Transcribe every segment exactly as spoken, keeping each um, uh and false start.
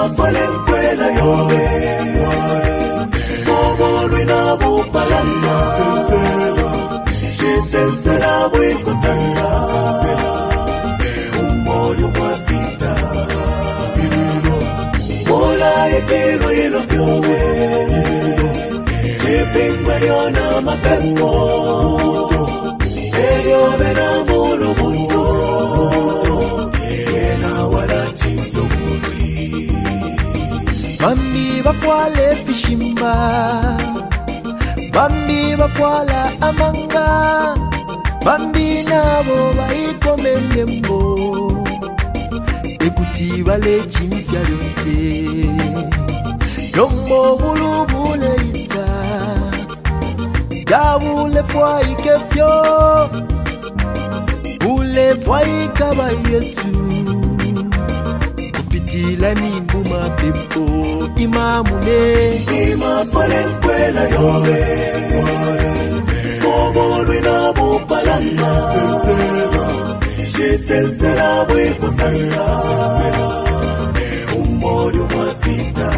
Imafale nkwela yobe Momo rina bupalanga Shisensela bwikosanga Umoyo mwafita Mola ifiru ilo fyowe Chipingwe liona makango Eliobe na mulu buto Yena wala chiflo muli Bambi bafwale fishimba Bambi bafwala amanga Bambi nabo baikomelembo Ekuti bale chimfya lyonse Yombo bulu bule isa Dabule fwa ikefyo Bule fwa ikaba Yesu Kupitila nimbu mapepo Imamune Imafale nkwela yobe Momo rina bupalanga Shisensela bwikosanga Umoyo mwafita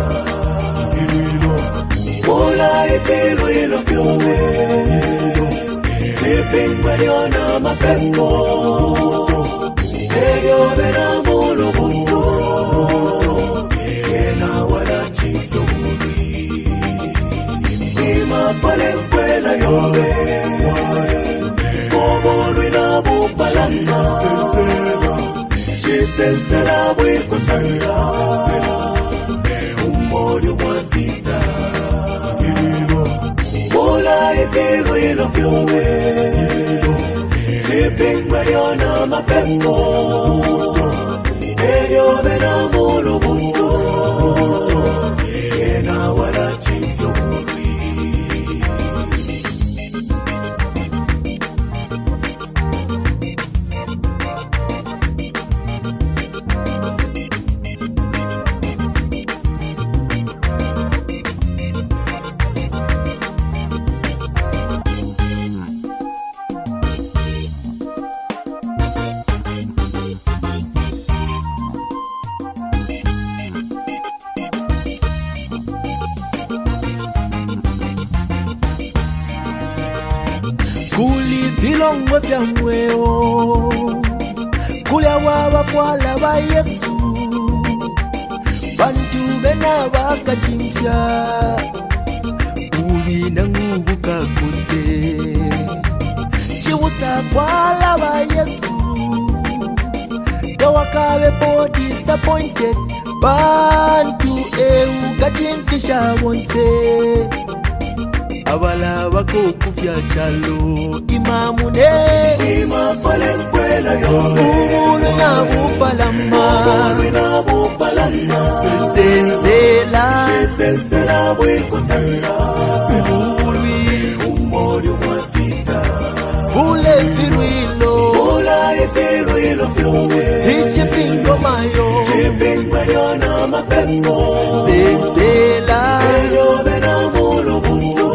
Mola ifiru ilo fyowe Chipingwe liona makango Eliobe na mulu buto Yena wala chiflo muli Imafale nkwela yobe Momo rina bupalanga Shisensela bwikosanga Umoyo mwafita Mola ifiru ilo fyowe Chipingwe liona makango Eliobe na mulu buto Yena wala chiflo muli Kuli vilongo vya mweo Kulia wabafwala ba Yesu Bantu bena bakachimfya Uli na ngubu kakuse Chiwusa fwala ba Yesu Dawakawe po disappointed Bantu eu kachimfisha wonse Abala bako kufya chalo Imamune Imafale nkwela yobe Umulu na bupalama Momo na bupalama Sensela Shisensela bwikosanga Umoyo mwafita Bule firuilo Mola ifiru ilo fyowe Ichipingo mayo Chipingwe liona makango Sensela Eliobe na mulu buto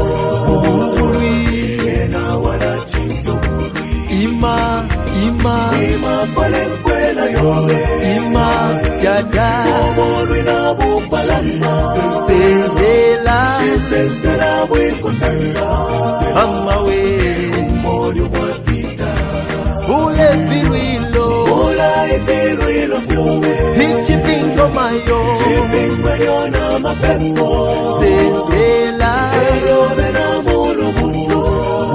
Yena wala chiflo muli Ima, ima, Imafale nkwela yobe ima, yada Momo rina bupalanga Sensela Shisensela bwikosanga Amawe Umoyo mwafita Bule firuilo Mola ifiru ilo fyowe Ichipingo mayo Chipingwe liona makango Sensela Eliobe na mulu buto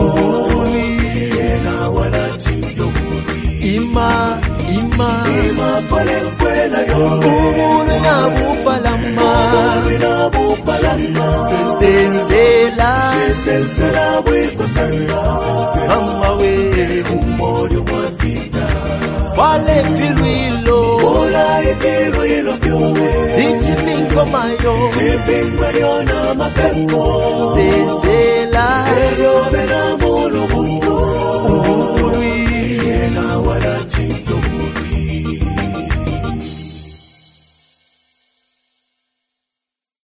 Yena wala chiflo muli Ima, ima, Imafale nkwela yobe umulu na bupalama Momo rina bupalanga Sensela Shisensela bwikosanga Amawe Umoyo mwafita Wale firuilo Mola ifiru ilo fyowe Ichipingo mayo Chipingwe liona makango Sensela Eliobe na mulu buto